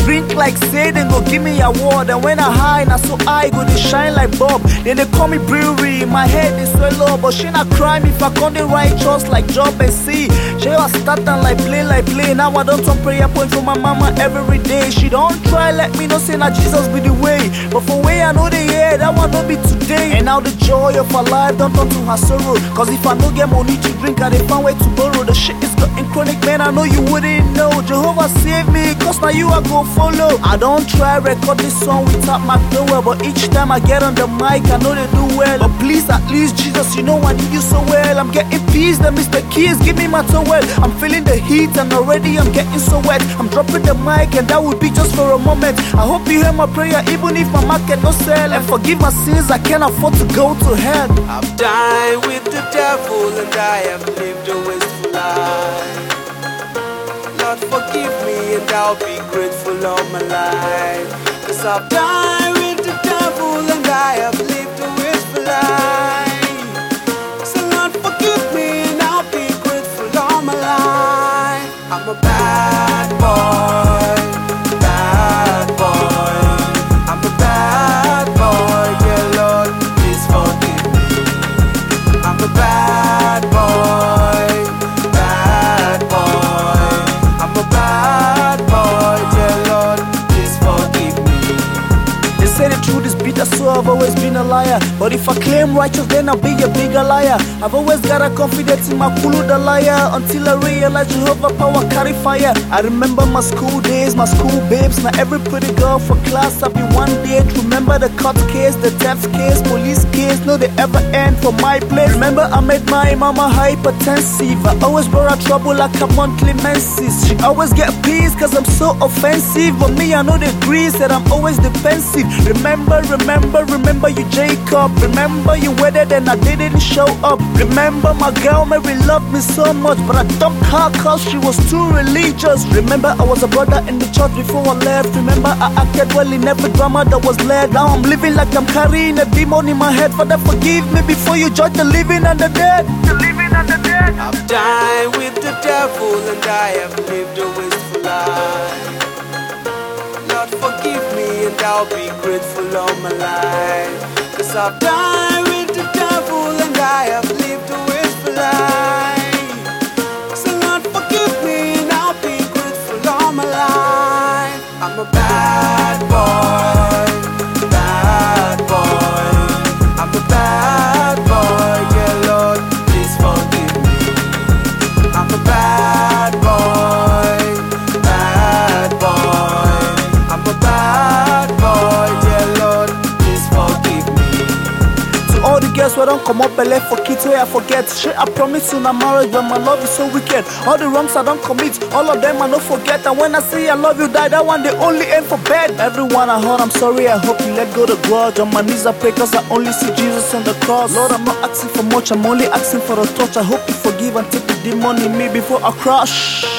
drink like say they go give me award. And when I high, na so I go they shine like Bob. Then they call me brewery, my head is swell up. But she not crime if I come the righteous like Job and see. She was starting like play. Now I don't turn prayer point for my mama every day. She don't try let me know say na Jesus be the way. But for way I know the year, that one don't be today. And now the joy of her life don't turn to her sorrow. Cause if I no get money to drink, I dey find way to borrow. The shit is getting chronic, man, I know you wouldn't know. Jehovah save me, cause now you I go follow. I don't try record this song without my doer. But each time I get on the mic, I know they do well. But please, at least Jesus, you know I need you so well. I'm getting peace, the Mr. Keys, give me my towel. I'm feeling the heat and already I'm getting so wet. I'm dropping the mic and that would be just for a moment. I hope you hear my prayer even if my market no sell. And forgive my sins, I can't afford to go to hell. I've dined with the devil and I have lived a wasteful life. Lord forgive me and I'll be grateful all my life. Cause I've dined with the devil and I have lived a wasteful life. So Lord forgive me and I'll be grateful all my life. I'm a bad boy, bad boy. I'm a bad boy, yeah Lord, please forgive me. I'm a bad boy, bad boy. I'm a bad boy, yeah Lord, please forgive me. They say the truth is bitter, so I've always been a liar. But if I claim righteous, then I'll be a bigger liar. I've always got a confidence in my Kulu the liar. Until I realize Jehovah power carry fire. I remember my school days, my school babes. Now every pretty girl for class, I'll be one day to remember the court case, the theft case, police case. No, they ever end for my place. Remember I made my mama hypertensive. I always brought her trouble like a monthly menses. She always get peace cause I'm so offensive. But me, I know the grease that I'm always defensive. Remember you Jacob. Remember you waited and I didn't show up. Remember my girl Mary loved me so much, but I dumped her cause she was too religious. Remember I was a brother in the church before I left. Remember I acted well in every drama that was led. Now I'm living like I'm carrying a demon in my head. Father forgive me before you judge the living and the dead. I've dined with the devil and I have lived a wasteful life. Lord forgive me and I'll be grateful all my life. Cause I've dined with the devil and I have lived a wasteful life. So Lord forgive me and I'll be grateful all my life. I'm a bad boy, bad boy. I'm a bad boy, yeah Lord, please forgive me. I'm a bad boy, bad boy. I'm a bad boy, yeah Lord, please forgive me. To all the girls who don't come up and left for kids where I forget. Shit, I promise you na marriage, but my love is so wicked. All the wrongs I don't commit, all of them I don't forget. And when I say I love you, that one they only aim for bed. Everyone I heard, I'm sorry, I hope you let go the grudge. On my knees I pray cause I only see Jesus on the cross. Lord, I'm not asking for much, I'm only asking for a touch. I hope you forgive and take the demon in me before I crush.